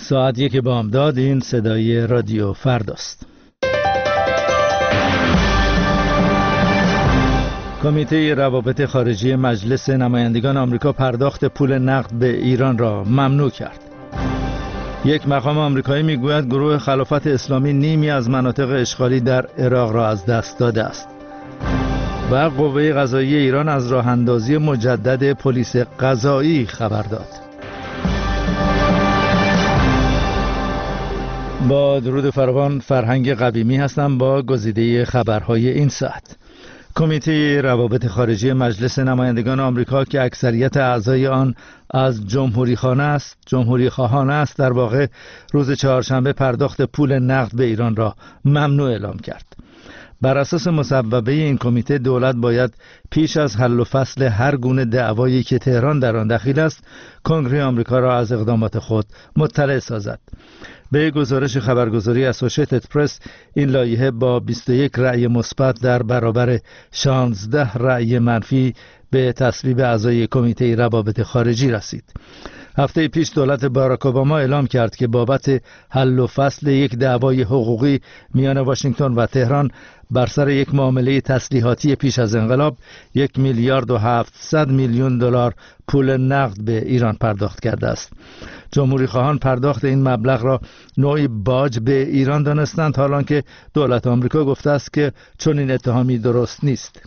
ساعت 1 بامداد. این صدای رادیو فرداست. کمیته روابط خارجی مجلس نمایندگان آمریکا پرداخت پول نقد به ایران را ممنوع کرد. یک مقام آمریکایی میگوید گروه خلافت اسلامی نیمی از مناطق اشغالی در عراق را از دست داده است. و قوه قضاییه ایران از راه اندازی مجدد پلیس قضایی خبر داد. با درود فراوان، فرهنگ قویمی هستم با گزیده خبرهای این ساعت. کمیته روابط خارجی مجلس نمایندگان آمریکا که اکثریت اعضای آن از جمهوری خواهان است، در واقع روز چهارشنبه پرداخت پول نقد به ایران را ممنوع اعلام کرد. بر اساس مصوبه این کمیته، دولت باید پیش از حل و فصل هر گونه دعوایی که تهران در آن دخیل است، کنگره آمریکا را از اقدامات خود مطلع سازد. به گزارش خبرگزاری اسوشیتد پرس، این لایحه با 21 رأی مثبت در برابر 16 رأی منفی به تصویب اعضای کمیته روابط خارجی رسید. هفته پیش دولت باراک اوباما اعلام کرد که بابت حل و فصل یک دعوای حقوقی میان واشنگتن و تهران بر سر یک معامله تسلیحاتی پیش از انقلاب 1 میلیارد و 700 میلیون دلار پول نقد به ایران پرداخت کرده است. جمهوری خواهان پرداخت این مبلغ را نوعی باج به ایران دانستند، حالانکه دولت آمریکا گفته است که چنین اتهامی درست نیست.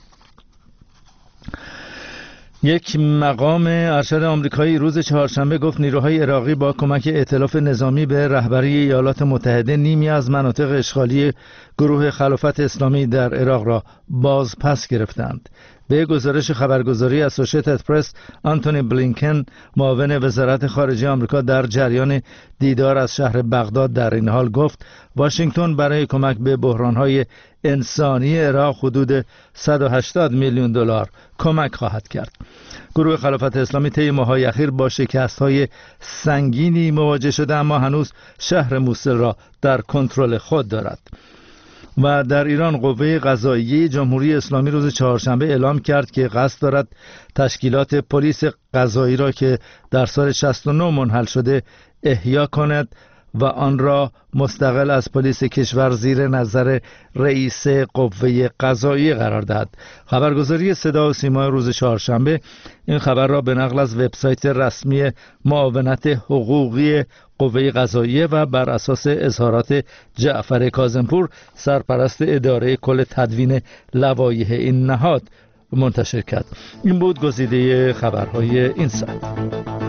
یک مقام ارشد آمریکایی روز چهارشنبه گفت نیروهای عراقی با کمک ائتلاف نظامی به رهبری ایالات متحده نیمی از مناطق اشغالی گروه خلافت اسلامی در عراق را باز پس گرفتند. به گزارش خبرگزاری اسوشیتد پرس، آنتونی بلینکن، معاون وزارت خارجه آمریکا، در جریان دیدار از شهر بغداد در این حال گفت واشنگتن برای کمک به بحران‌های انسانی عراق حدود 180 میلیون دلار کمک خواهد کرد. گروه خلافت اسلامی طی ماه‌های اخیر با شکست‌های سنگینی مواجه شده، اما هنوز شهر موصل را در کنترل خود دارد. و در ایران، قوه قضاییه جمهوری اسلامی روز چهارشنبه اعلام کرد که قصد دارد تشکیلات پلیس قضایی را که در سال 69 منحل شده احیا کند و آن را مستقل از پلیس کشور زیر نظر رئیس قوه قضاییه قرار دهد. خبرگزاری صدا و سیما روز چهارشنبه این خبر را به نقل از وبسایت رسمی معاونت حقوقی قوه قضاییه و بر اساس اظهارات جعفر کاظمپور، سرپرست اداره کل تدوین لوایح این نهاد، منتشر کرد. این بود گزیده خبرهای این ساعت.